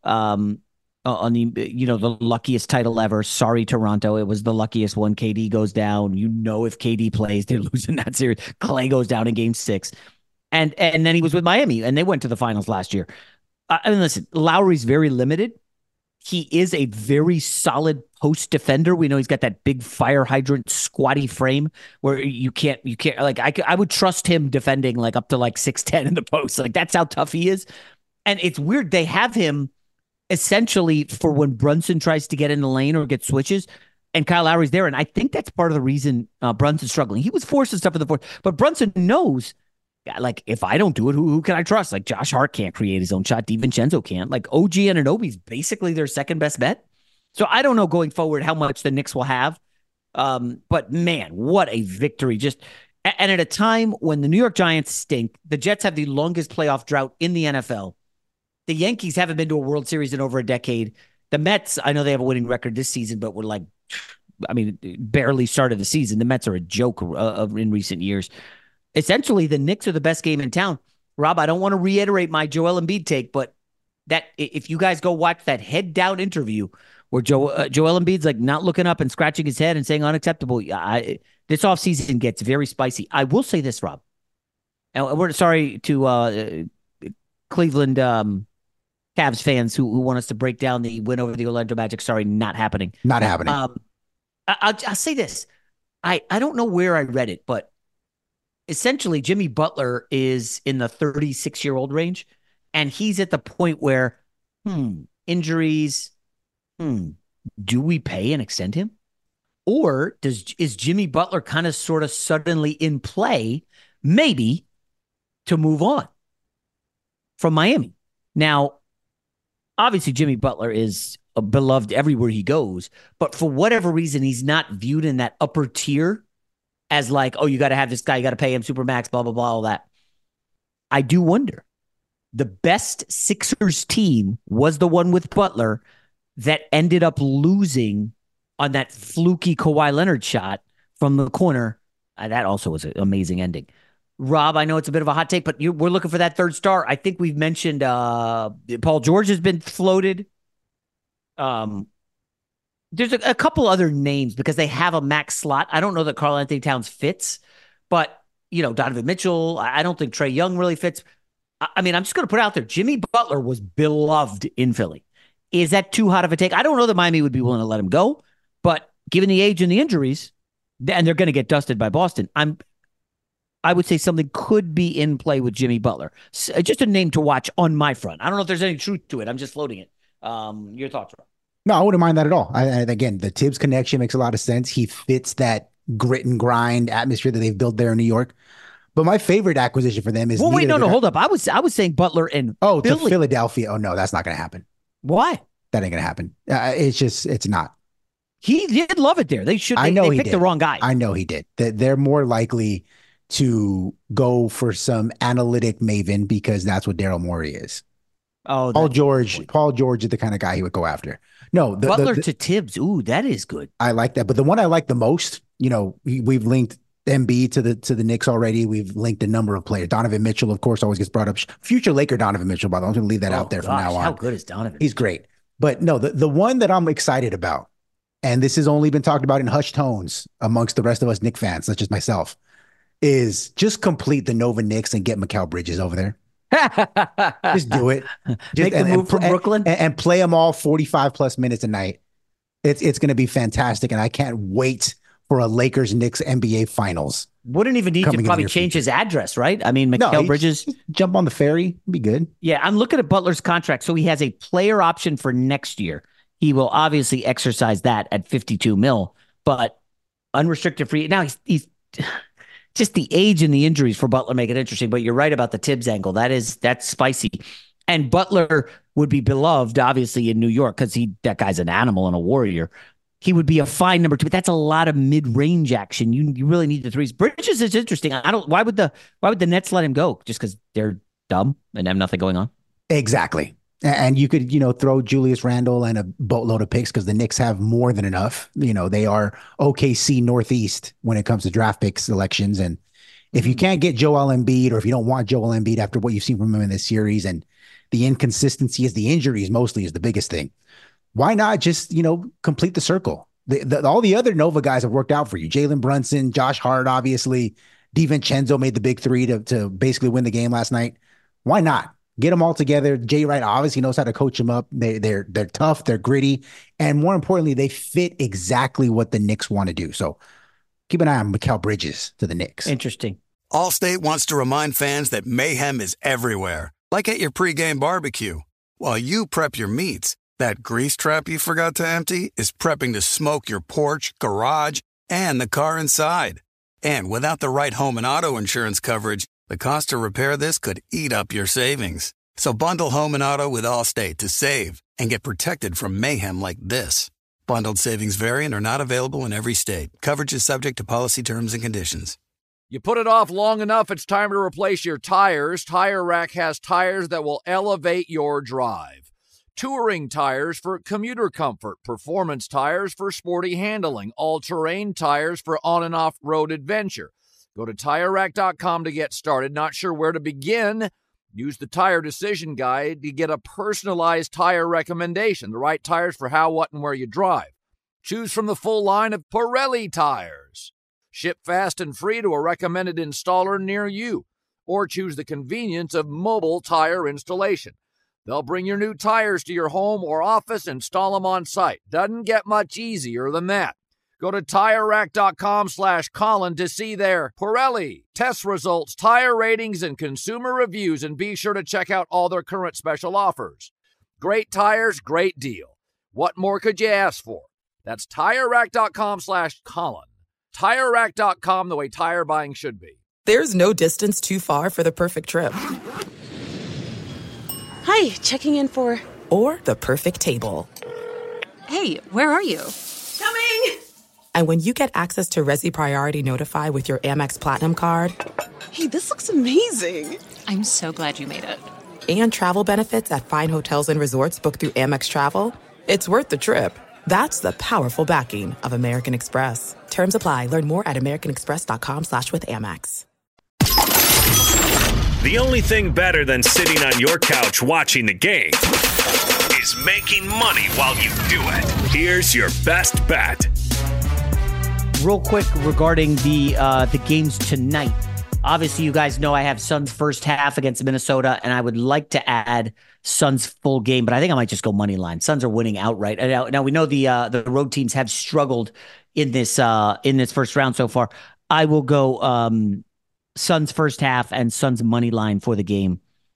S6: on the luckiest title ever. Sorry, Toronto. It was the luckiest one. KD goes down. If KD plays, they're losing that series. Clay goes down in game 6. And then he was with Miami, and they went to the finals last year. Listen, Lowry's very limited. He is a very solid post defender. We know he's got that big fire hydrant squatty frame where you can't like I would trust him defending like up to like 6'10" in the post. Like that's how tough he is. And it's weird. They have him essentially for when Brunson tries to get in the lane or get switches, and Kyle Lowry's there. And I think that's part of the reason Brunson's struggling. He was forcing stuff in the fourth, but Brunson knows, like, if I don't do it, who can I trust? Like, Josh Hart can't create his own shot. DiVincenzo can't. Like, OG Anunoby's basically their second best bet. So I don't know going forward how much the Knicks will have. But, man, what a victory. And at a time when the New York Giants stink, the Jets have the longest playoff drought in the NFL. The Yankees haven't been to a World Series in over a decade. The Mets, I know they have a winning record this season, but barely started the season. The Mets are a joke in recent years. Essentially, the Knicks are the best game in town. Rob, I don't want to reiterate my Joel Embiid take, but that if you guys go watch that head down interview where Joel Embiid's like not looking up and scratching his head and saying unacceptable, this offseason gets very spicy. I will say this, Rob, and we're sorry to Cleveland Cavs fans who want us to break down the win over the Orlando Magic. Sorry, not happening.
S4: Not happening.
S6: I'll say this. I don't know where I read it, but essentially, Jimmy Butler is in the 36-year-old range, and he's at the point where, injuries, do we pay and extend him? Or is Jimmy Butler kind of sort of suddenly in play, maybe, to move on from Miami? Now, obviously, Jimmy Butler is beloved everywhere he goes, but for whatever reason, he's not viewed in that upper tier as like, oh, you got to have this guy, you got to pay him Supermax, blah, blah, blah, all that. I do wonder. The best Sixers team was the one with Butler that ended up losing on that fluky Kawhi Leonard shot from the corner. That also was an amazing ending. Rob, I know it's a bit of a hot take, but we're looking for that third star. I think we've mentioned Paul George has been floated. There's a couple other names because they have a max slot. I don't know that Karl Anthony Towns fits, but, Donovan Mitchell, I don't think Trae Young really fits. I'm just going to put it out there. Jimmy Butler was beloved in Philly. Is that too hot of a take? I don't know that Miami would be willing to let him go, but given the age and the injuries, and they're going to get dusted by Boston, I would say something could be in play with Jimmy Butler. Just a name to watch on my front. I don't know if there's any truth to it. I'm just floating it. Your thoughts, Rob?
S4: No, I wouldn't mind that at all. Again, the Tibbs connection makes a lot of sense. He fits that grit and grind atmosphere that they've built there in New York. But my favorite acquisition for them is.
S6: Well, wait, no, hold up. I was saying Butler and
S4: Philly. To Philadelphia. Oh no, that's not going to happen.
S6: Why?
S4: That ain't going to happen. It's not.
S6: He did love it there. They picked the wrong guy.
S4: I know he did. They're more likely to go for some analytic maven because that's what Daryl Morey is.
S6: Oh,
S4: Paul George is the kind of guy he would go after. No,
S6: Butler to Tibbs. Ooh, that is good.
S4: I like that. But the one I like the most, we've linked Embiid to the Knicks already. We've linked a number of players. Donovan Mitchell, of course, always gets brought up. Future Laker Donovan Mitchell, by the way. I'm going to leave that out there from now on.
S6: How good is Donovan?
S4: He's great. But no, the one that I'm excited about, and this has only been talked about in hushed tones amongst the rest of us Knicks fans, such as myself, is just complete the Nova Knicks and get Mikal Bridges over there. Just do it.
S6: Make the move from Brooklyn
S4: and play them all 45 plus minutes a night. It's going to be fantastic, and I can't wait for a Lakers Knicks NBA Finals.
S6: Wouldn't even need to probably change his address, right? I mean, Mikal Bridges
S4: jump on the ferry, be good.
S6: Yeah, I'm looking at Butler's contract, so he has a player option for next year. He will obviously exercise that at $52 million, but unrestricted free. Now he's just the age and the injuries for Butler make it interesting, but you're right about the Tibbs angle. That's spicy. And Butler would be beloved, obviously, in New York because that guy's an animal and a warrior. He would be a fine number 2, but that's a lot of mid-range action. You really need the threes. Bridges is interesting. Why would the Nets let him go? Just because they're dumb and have nothing going on?
S4: Exactly. And you could, throw Julius Randle and a boatload of picks because the Knicks have more than enough. They are OKC Northeast when it comes to draft pick selections. And If you can't get Joel Embiid, or if you don't want Joel Embiid after what you've seen from him in this series, and the inconsistency is the injuries mostly is the biggest thing, why not just, complete the circle? All the other Nova guys have worked out for you. Jalen Brunson, Josh Hart, obviously. DiVincenzo made the big three to basically win the game last night. Why not? Get them all together. Jay Wright obviously knows how to coach them up. They're tough, they're gritty, and more importantly, they fit exactly what the Knicks want to do. So keep an eye on Mikal Bridges to the Knicks.
S6: Interesting.
S1: Allstate wants to remind fans that mayhem is everywhere, like at your pregame barbecue. While you prep your meats, that grease trap you forgot to empty is prepping to smoke your porch, garage, and the car inside. And without the right home and auto insurance coverage, the cost to repair this could eat up your savings. So bundle home and auto with Allstate to save and get protected from mayhem like this. Bundled savings variant are not available in every state. Coverage is subject to policy terms and conditions.
S2: You put it off long enough, it's time to replace your tires. Tire Rack has tires that will elevate your drive. Touring tires for commuter comfort, performance tires for sporty handling, all-terrain tires for on- and off-road adventure. Go to TireRack.com to get started. Not sure where to begin? Use the Tire Decision Guide to get a personalized tire recommendation, the right tires for how, what, and where you drive. Choose from the full line of Pirelli tires. Ship fast and free to a recommended installer near you. Or choose the convenience of mobile tire installation. They'll bring your new tires to your home or office, install them on site. Doesn't get much easier than that. Go to TireRack.com/Colin to see their Pirelli test results, tire ratings, and consumer reviews, and be sure to check out all their current special offers. Great tires, great deal. What more could you ask for? That's TireRack.com/Colin. TireRack.com, the way tire buying should be.
S3: There's no distance too far for the perfect trip.
S7: Hi, checking in for...
S3: Or the perfect table.
S7: Hey, where are you?
S8: Coming!
S3: And when you get access to Resi Priority Notify with your Amex Platinum card...
S8: Hey, this looks amazing!
S7: I'm so glad you made it.
S3: And travel benefits at fine hotels and resorts booked through Amex Travel, it's worth the trip. That's the powerful backing of American Express. Terms apply. Learn more at americanexpress.com/withAmex.
S5: The only thing better than sitting on your couch watching the game is making money while you do it. Here's your best bet.
S6: Real quick regarding the games tonight. Obviously, you guys know I have Suns first half against Minnesota, and I would like to add Suns full game, but I think I might just go money line. Suns are winning outright. Now we know the road teams have struggled in this first round so far. I will go Suns first half and Suns money line for the game.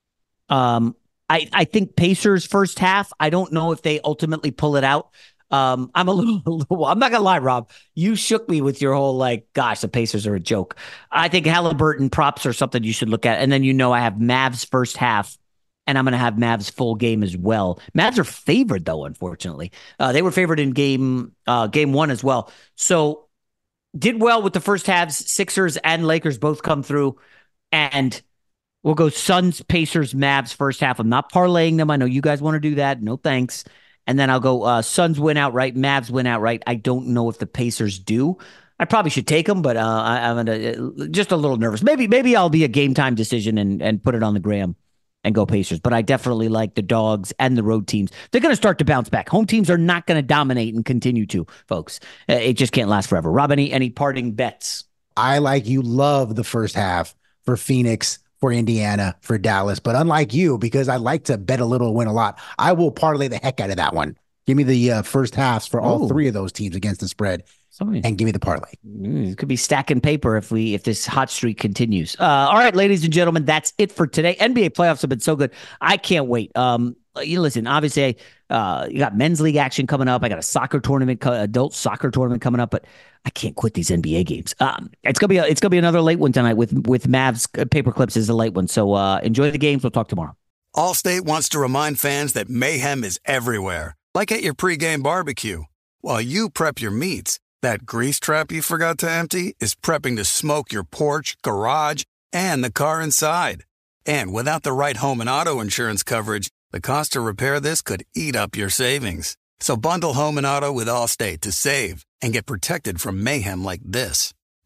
S6: I think Pacers first half. I don't know if they ultimately pull it out. I'm a little, I'm not gonna lie, Rob, you shook me with your whole gosh, the Pacers are a joke. I think Halliburton props are something you should look at. And then, I have Mavs first half and I'm going to have Mavs full game as well. Mavs are favored though, unfortunately. They were favored in game one as well. So did well with the first halves. Sixers and Lakers both come through, and we'll go Suns, Pacers, Mavs first half. I'm not parlaying them. I know you guys want to do that. No thanks. And then I'll go Suns win outright, Mavs win outright. I don't know if the Pacers do. I probably should take them, but I'm just a little nervous. Maybe I'll be a game time decision and put it on the gram and go Pacers. But I definitely like the dogs and the road teams. They're going to start to bounce back. Home teams are not going to dominate and continue to, folks. It just can't last forever. Rob, any parting bets?
S4: I love the first half for Phoenix, for Indiana, for Dallas. But unlike you, because I like to bet a little, win a lot, I will parlay the heck out of that one. Give me the first halves for all three of those teams against the spread. And give me the parlay.
S6: It could be stacking paper if this hot streak continues. All right, ladies and gentlemen, that's it for today. NBA playoffs have been so good. I can't wait. Listen, obviously, you got men's league action coming up. I got a soccer tournament, adult soccer tournament coming up, but I can't quit these NBA games. It's gonna be another late one tonight with Mavs Paperclips is the late one. So enjoy the games. We'll talk tomorrow.
S1: Allstate wants to remind fans that mayhem is everywhere, like at your pregame barbecue. While you prep your meats, that grease trap you forgot to empty is prepping to smoke your porch, garage, and the car inside. And without the right home and auto insurance coverage, the cost to repair this could eat up your savings. So bundle home and auto with Allstate to save and get protected from mayhem like this.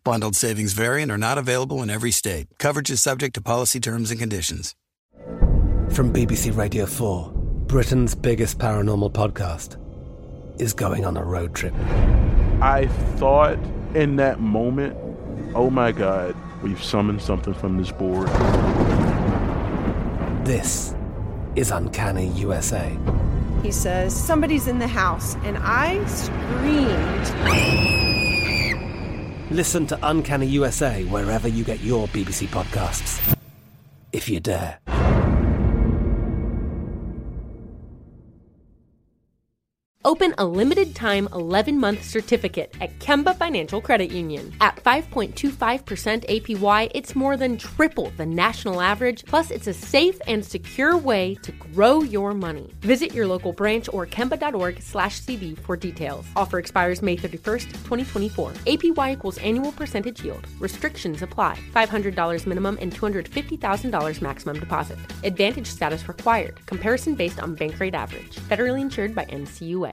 S1: Bundled savings vary and are not available in every state. Coverage is subject to policy terms and conditions.
S9: From BBC Radio 4, Britain's biggest paranormal podcast is going on a road trip.
S10: I thought in that moment, oh my God, we've summoned something from this board.
S9: This is Uncanny USA.
S11: He says, somebody's in the house, and I screamed.
S9: Listen to Uncanny USA wherever you get your BBC podcasts, if you dare.
S12: Open a limited-time 11-month certificate at Kemba Financial Credit Union. At 5.25% APY, it's more than triple the national average, plus it's a safe and secure way to grow your money. Visit your local branch or kemba.org/cb for details. Offer expires May 31st, 2024. APY equals annual percentage yield. Restrictions apply. $500 minimum and $250,000 maximum deposit. Advantage status required. Comparison based on bank rate average. Federally insured by NCUA.